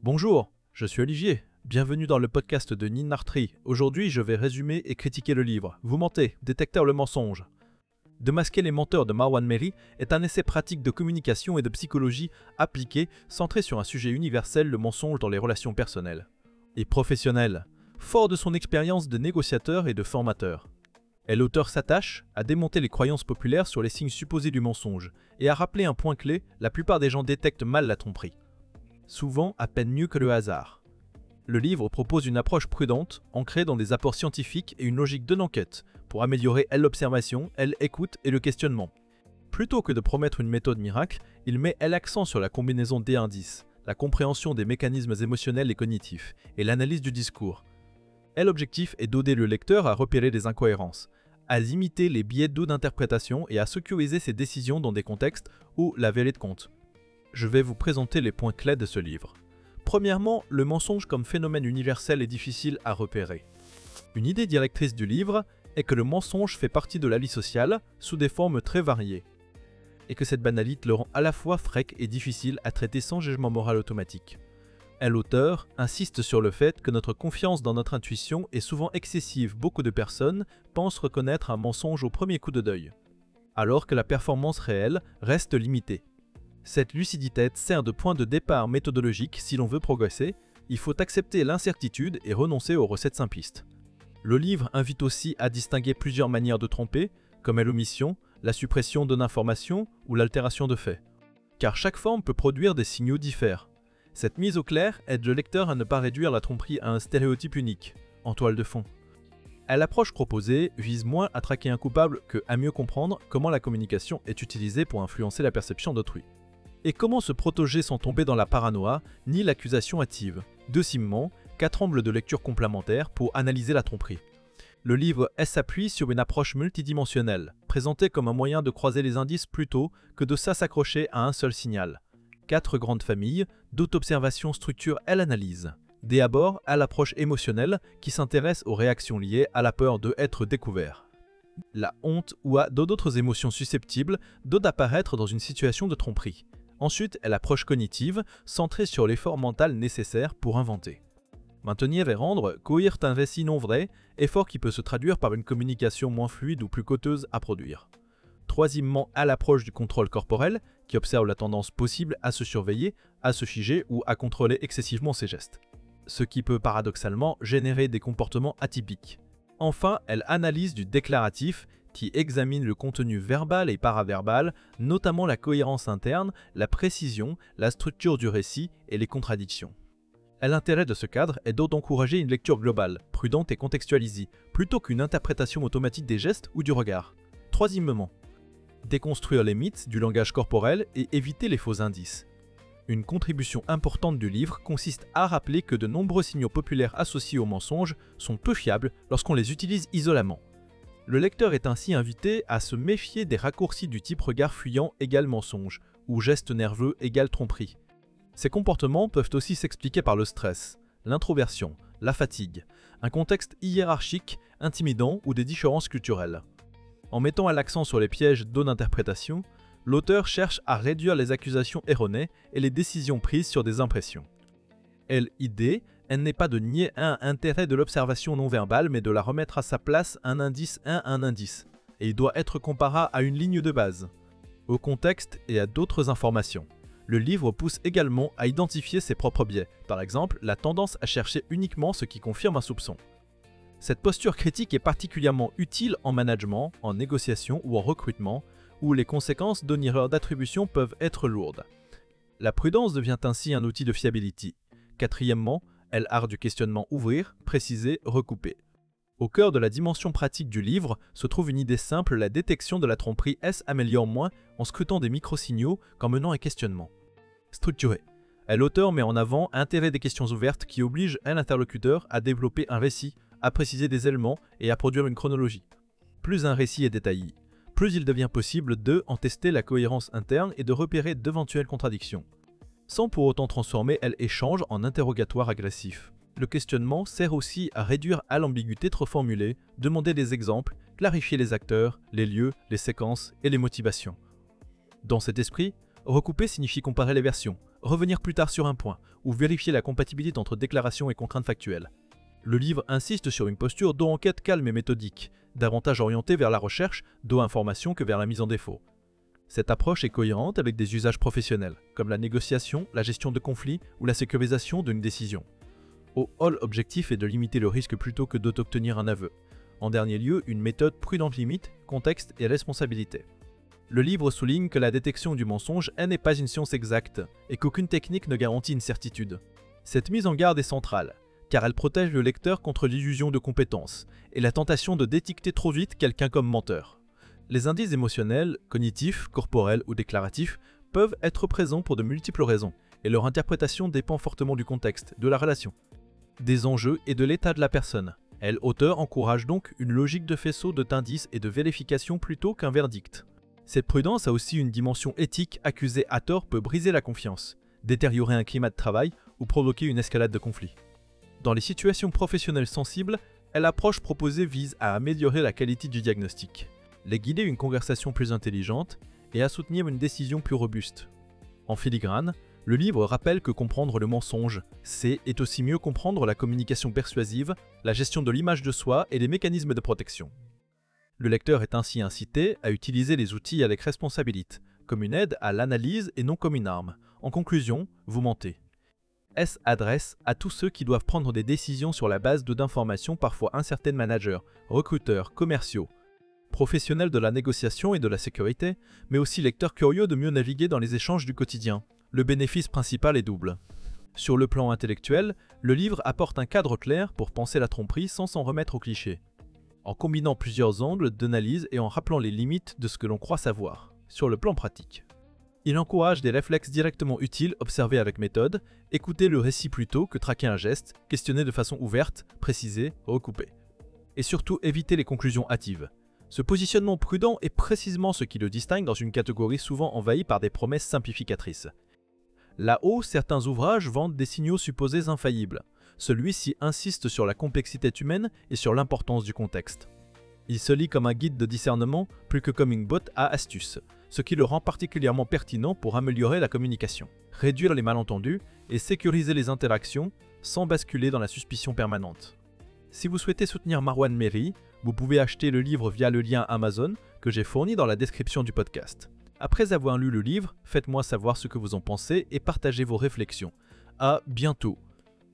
Bonjour, je suis Olivier. Bienvenue dans le podcast de Ninartri. Aujourd'hui, je vais résumer et critiquer le livre « Vous mentez, détecteur le mensonge ». De masquer les menteurs de Marwan Meri est un essai pratique de communication et de psychologie appliqué, centré sur un sujet universel, le mensonge dans les relations personnelles et professionnelles, fort de son expérience de négociateur et de formateur. L'auteur s'attache à démonter les croyances populaires sur les signes supposés du mensonge et à rappeler un point clé, la plupart des gens détectent mal la tromperie. Souvent à peine mieux que le hasard. Le livre propose une approche prudente, ancrée dans des apports scientifiques et une logique de l'enquête, pour améliorer l'observation, l'écoute et le questionnement. Plutôt que de promettre une méthode miracle, il met l'accent sur la combinaison des indices, la compréhension des mécanismes émotionnels et cognitifs, et l'analyse du discours. L'objectif est d'aider le lecteur à repérer les incohérences, à limiter les biais d'interprétation et à sécuriser ses décisions dans des contextes où la vérité compte. Je vais vous présenter les points clés de ce livre. Premièrement, le mensonge comme phénomène universel est difficile à repérer. Une idée directrice du livre est que le mensonge fait partie de la vie sociale sous des formes très variées, et que cette banalité le rend à la fois frais et difficile à traiter sans jugement moral automatique. L'auteur insiste sur le fait que notre confiance dans notre intuition est souvent excessive. Beaucoup de personnes pensent reconnaître un mensonge au premier coup de deuil, alors que la performance réelle reste limitée. Cette lucidité sert de point de départ méthodologique. Si l'on veut progresser, il faut accepter l'incertitude et renoncer aux recettes simplistes. Le livre invite aussi à distinguer plusieurs manières de tromper, comme l'omission, la suppression d'une information ou l'altération de faits, car chaque forme peut produire des signaux différents. Cette mise au clair aide le lecteur à ne pas réduire la tromperie à un stéréotype unique, en toile de fond. L'approche proposée vise moins à traquer un coupable que à mieux comprendre comment la communication est utilisée pour influencer la perception d'autrui. Et comment se protéger sans tomber dans la paranoïa ni l'accusation hâtive. Deuxièmement, 4 angles de lecture complémentaires pour analyser la tromperie. Le livre s'appuie sur une approche multidimensionnelle, présentée comme un moyen de croiser les indices plutôt que de s'accrocher à un seul signal. 4 grandes familles d'auto-observation structurent l'analyse. D'abord, à l'approche émotionnelle qui s'intéresse aux réactions liées à la peur d'être découvert, la honte ou à d'autres émotions susceptibles d'apparaître dans une situation de tromperie. Ensuite, l'approche cognitive, centrée sur l'effort mental nécessaire pour inventer. Maintenir et rendre cohérent un récit non vrai, effort qui peut se traduire par une communication moins fluide ou plus coûteuse à produire. Troisièmement, à l'approche du contrôle corporel, qui observe la tendance possible à se surveiller, à se figer ou à contrôler excessivement ses gestes. Ce qui peut paradoxalement générer des comportements atypiques. Enfin, l'analyse du déclaratif, qui examine le contenu verbal et paraverbal, notamment la cohérence interne, la précision, la structure du récit et les contradictions. L'intérêt de ce cadre est d'encourager une lecture globale, prudente et contextualisée, plutôt qu'une interprétation automatique des gestes ou du regard. Troisièmement, déconstruire les mythes du langage corporel et éviter les faux indices. Une contribution importante du livre consiste à rappeler que de nombreux signaux populaires associés au mensonge sont peu fiables lorsqu'on les utilise isolément. Le lecteur est ainsi invité à se méfier des raccourcis du type regard fuyant égale mensonge ou geste nerveux égale tromperie. Ces comportements peuvent aussi s'expliquer par le stress, l'introversion, la fatigue, un contexte hiérarchique, intimidant ou des différences culturelles. En mettant l'accent sur les pièges d'interprétation, l'auteur cherche à réduire les accusations erronées et les décisions prises sur des impressions. L'idée n'est pas de nier un intérêt de l'observation non verbale, mais de la remettre à sa place un indice, et il doit être comparable à une ligne de base, au contexte et à d'autres informations. Le livre pousse également à identifier ses propres biais, par exemple la tendance à chercher uniquement ce qui confirme un soupçon. Cette posture critique est particulièrement utile en management, en négociation ou en recrutement, où les conséquences d'une erreur d'attribution peuvent être lourdes. La prudence devient ainsi un outil de fiabilité. Quatrièmement, l'art du questionnement ouvrir, préciser, recouper. Au cœur de la dimension pratique du livre se trouve une idée simple, la détection de la tromperie s'améliore moins en scrutant des micro-signaux qu'en menant un questionnement. Structuré. L'auteur met en avant l'intérêt des questions ouvertes qui obligent un interlocuteur à développer un récit, à préciser des éléments et à produire une chronologie. Plus un récit est détaillé, plus il devient possible en tester la cohérence interne et de repérer d'éventuelles contradictions, sans pour autant transformer l'échange en interrogatoire agressif. Le questionnement sert aussi à réduire à l'ambiguïté trop formulée, demander des exemples, clarifier les acteurs, les lieux, les séquences et les motivations. Dans cet esprit, recouper signifie comparer les versions, revenir plus tard sur un point, ou vérifier la compatibilité entre déclarations et contraintes factuelles. Le livre insiste sur une posture d'enquête calme et méthodique, davantage orientée vers la recherche d'informations que vers la mise en défaut. Cette approche est cohérente avec des usages professionnels, comme la négociation, la gestion de conflits ou la sécurisation d'une décision. Au hall objectif est de limiter le risque plutôt que d'obtenir un aveu. En dernier lieu, une méthode prudente limite, contexte et responsabilité. Le livre souligne que la détection du mensonge n'est pas une science exacte et qu'aucune technique ne garantit une certitude. Cette mise en garde est centrale, car elle protège le lecteur contre l'illusion de compétence et la tentation de détecter trop vite quelqu'un comme menteur. Les indices émotionnels, cognitifs, corporels ou déclaratifs peuvent être présents pour de multiples raisons et leur interprétation dépend fortement du contexte, de la relation, des enjeux et de l'état de la personne. Elle, auteur, encourage donc une logique de faisceau d'indices et de vérification plutôt qu'un verdict. Cette prudence a aussi une dimension éthique. Accuser à tort peut briser la confiance, détériorer un climat de travail ou provoquer une escalade de conflits. Dans les situations professionnelles sensibles, l'approche proposée vise à améliorer la qualité du diagnostic, les guider une conversation plus intelligente et à soutenir une décision plus robuste. En filigrane, le livre rappelle que comprendre le mensonge, c'est aussi mieux comprendre la communication persuasive, la gestion de l'image de soi et les mécanismes de protection. Le lecteur est ainsi incité à utiliser les outils avec responsabilité, comme une aide à l'analyse et non comme une arme. En conclusion, vous mentez. S'adresse à tous ceux qui doivent prendre des décisions sur la base d'informations parfois incertaines, managers, recruteurs, commerciaux, professionnels de la négociation et de la sécurité, mais aussi lecteurs curieux de mieux naviguer dans les échanges du quotidien. Le bénéfice principal est double. Sur le plan intellectuel, le livre apporte un cadre clair pour penser la tromperie sans s'en remettre aux clichés, en combinant plusieurs angles d'analyse et en rappelant les limites de ce que l'on croit savoir. Sur le plan pratique, il encourage des réflexes directement utiles observés avec méthode, écouter le récit plutôt que traquer un geste, questionner de façon ouverte, préciser, recouper. Et surtout éviter les conclusions hâtives. Ce positionnement prudent est précisément ce qui le distingue dans une catégorie souvent envahie par des promesses simplificatrices. Là-haut, certains ouvrages vendent des signaux supposés infaillibles. Celui-ci insiste sur la complexité humaine et sur l'importance du contexte. Il se lit comme un guide de discernement plus que comme une botte à astuces, ce qui le rend particulièrement pertinent pour améliorer la communication, réduire les malentendus et sécuriser les interactions sans basculer dans la suspicion permanente. Si vous souhaitez soutenir Marwan Méry, vous pouvez acheter le livre via le lien Amazon que j'ai fourni dans la description du podcast. Après avoir lu le livre, faites-moi savoir ce que vous en pensez et partagez vos réflexions. À bientôt